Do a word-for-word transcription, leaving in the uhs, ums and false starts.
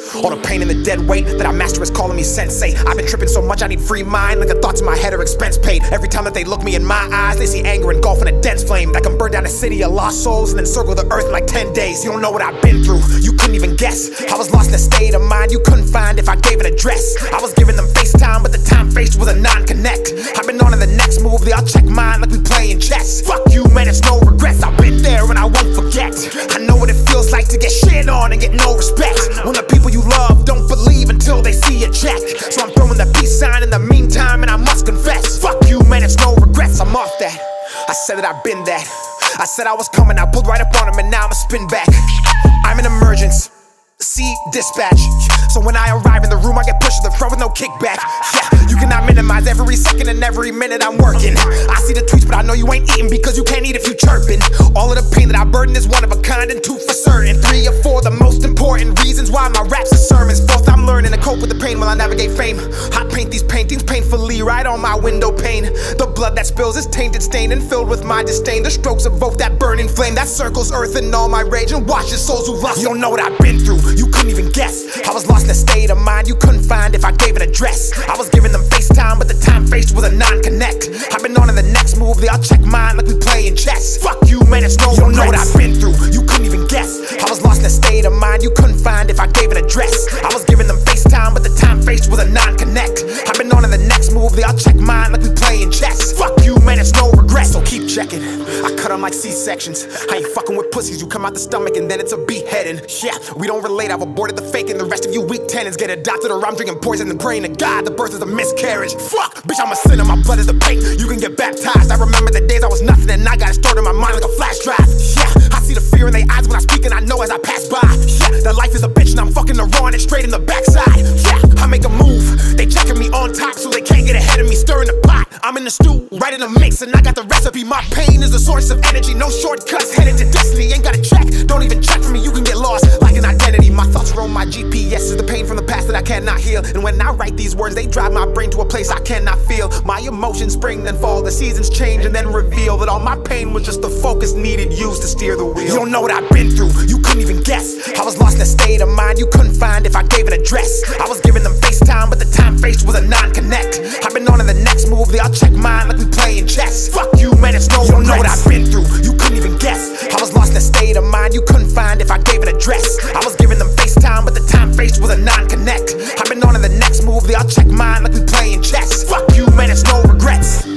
All the pain and the dead weight that I master is calling me sensei. I've been tripping so much I need free mind, like the thoughts in my head are expense paid. Every time that they look me in my eyes, they see anger engulfing a dense flame that can burn down a city of lost souls and then circle the earth in like ten days. You don't know what I've been through, you couldn't even guess. I was lost in a state of mind you couldn't find if I gave an address. I was giving them FaceTime, but the time faced was a non-connect. I've been on to the next move, they all check mine like we playing chess. Fuck you, man, it's no regrets. I've been there and I won't forget. I know what it feels like to get shit on and get no respect. When the people you love don't believe until they see a check. So I'm throwing the peace sign in the meantime, and I must confess, fuck you, man, it's no regrets. I'm off that. I said that I've been that. I said I was coming, I pulled right up on him, and now I'm a spin back. I'm an emergence. See, dispatch. So when I arrive in the room, I get pushed to the front with no kickback. Yeah, you cannot minimize every second and every minute I'm working. I see the tweets, but I know you ain't eating because you can't eat if you chirping. All of the pain that I burden is one of a kind and two for certain. Three or four, the most important reasons why my raps are sermons. Fourth, I'm learning to cope with the pain while I navigate fame. I paint these paintings painfully right on my window pane. The blood that spills is tainted, stained, and filled with my disdain. The strokes evoke that burning flame that circles earth in all my rage and washes souls who lost. You don't know what I've been through, you couldn't even guess. I was lost in a state of mind you couldn't find if I gave an address. I was giving them FaceTime, but the time faced was a non-connect. I've been on to the next move, they all check mine like we playing chess. Fuck you, man, it's no regrets. You don't know what I've been through, you couldn't even guess. I was lost in a state of mind you couldn't find if I gave an address. I was giving them FaceTime, but the time faced was a non-connect. I've been on to the next move, they all check mine like we playing chess. Fuck you, man, it's no regrets. So keep checking, I cut them like C-sections. I ain't fucking with pussies, you come out the stomach and then it's a beheading. Yeah, we don't relate, I've aborted the fake and the rest of you weak tenants get adopted, or I'm drinking poison and praying to God the birth is a miscarriage. Fuck, bitch, I'm a sinner, my blood is the paint. You can get baptized. I remember the days I was nothing and I got it stored in my mind like a flash drive. Yeah, I see the fear in their eyes when I speak and I know as I pass by. Yeah, that life is a bitch and I'm fucking the raw and it's straight in the backside. Yeah, I make a move, they checking me on top so they can't get ahead of me, stirring the pot. I'm in the stew, right in the mix, and I got the recipe. My pain is the source of energy, no shortcuts, headed to destiny. Ain't gotta check, don't even check for me, you can get lost like an identity. My thoughts roam my G P S is the pain from the past that I cannot heal. And when I write these words, they drive my brain to a place I cannot feel. My emotions spring then fall, the seasons change and then reveal that all my pain was just the focus needed used to steer the wheel. You don't know what I've been through, you couldn't even guess. I was lost in a state of mind you couldn't find if I gave an address. I was giving them FaceTime, but the time faced was a non-connect. I've been on to the next move, they all check mine like we playing chess. Fuck you, man, it's no regrets. You don't know what I've been through, you couldn't even guess. I was lost in a state of mind you couldn't find if I gave an address. I was giving them FaceTime, but the time faced was a non-connect. I've been on to the next move, they all check mine like we playing chess. Fuck you, man, it's no regrets.